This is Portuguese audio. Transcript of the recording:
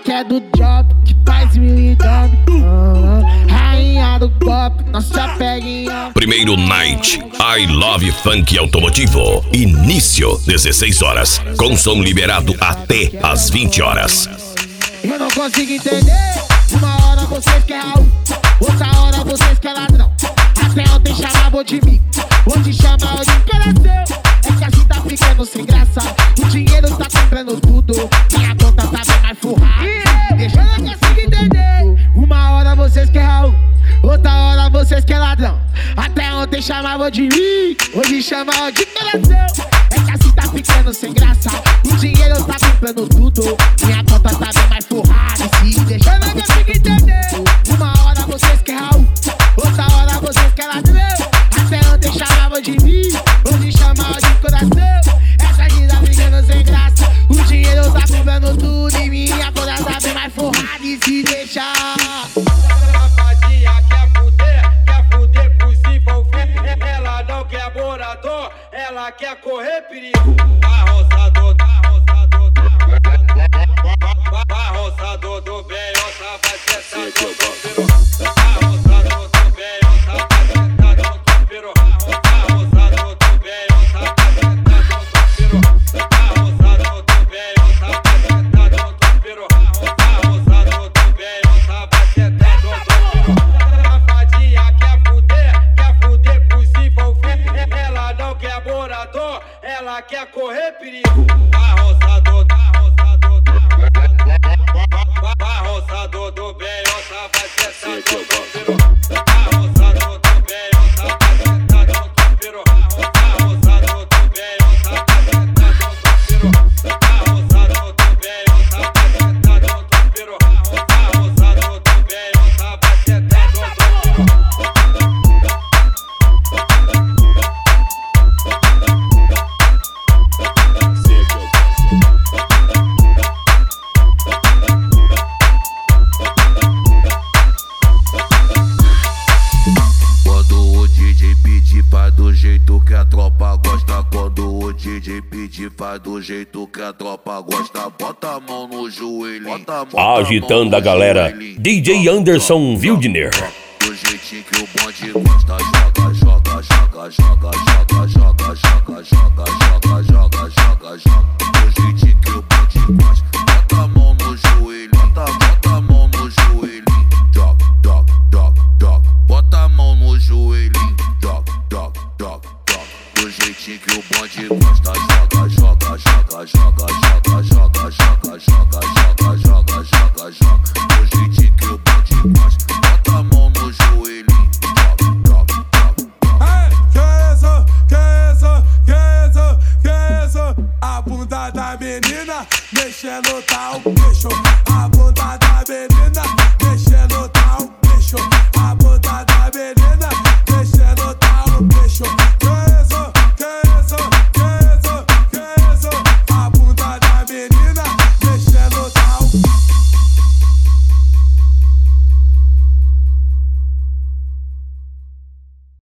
que é do job, que faz mil e dobre. Rainha do pop, não se apega em homem. Primeiro Night, I Love Funk Automotivo. Início, 16 horas. Com som liberado até às 20 horas. Eu não consigo entender. Uma hora vocês querem Raul, outra hora vocês querem ladrão. Até ontem chamavam de mim, hoje chamam de coração. É que a gente tá ficando sem graça, o dinheiro tá comprando tudo, minha conta tá bem mais furrada. Deixa eu não consigo entender. Uma hora vocês querem Raul, outra hora vocês querem ladrão. Até ontem chamavam de mim, hoje chamam de coração. É que a gente tá ficando sem graça, o dinheiro tá comprando tudo, minha conta tá bem mais furrada. Deixa eu não consigo entender. Uma hora vocês querem Raul, outra hora vocês querem ladrão. Até ontem chamavam de mim, hoje chamavam de coração. Essa vida brigando sem graça, o dinheiro tá comprando tudo e minha conta tá bem mais forrada. E se deixar Safadinha quer fuder por se envolver. Ela não quer morador, ela quer correr perigo. Arroçador do Beiota vai sentar no topiro. Arroçador do Beiota vai sentar no topiro. Arroçador do Beiota vai sentar no topiro. Arroçador do Beiota vai sentar no topiro. Arroçador do Beiota vai sentar no topiro. Safadinha quer fuder por se envolver. Ela não quer morador, ela quer correr perigo. Arroçador do Beiota vai sentar no topiro. Arroçador do Beiota vai sentar no topiro. Arroçador do Beiota vai sentar no topiro. Arroçador do Beiota vai sentar no topiro. Arroçador do Beiota vai sentar no topiro. Do jeito que a tropa gosta, quando o DJ pedir, faz do jeito que a tropa gosta. Bota a mão no joelho, Agitando a galera, DJ Anderson Wildner. Do jeitinho que o bonde gosta, joga, joga, joga, joga, joga, joga, joga, joga, joga, joga, joga, joga. Do jeitinho que o bonde gosta, bota a mão no joelho, bota a mão no joelho, joga, joga, joga, joga. Bota a mão no joelho, joga, joga, joga, joga. Do jeitinho que o bonde gosta, joga, joga, joga, joga, joga, joga, joga, joga, joga, joga, joga, joga. Do jeitinho que o bonde gosta, bota a mão no joelho, joga, joga, joga. Que isso? A bunda da menina mexendo tal bicho. A bunda da menina mexendo tal bicho.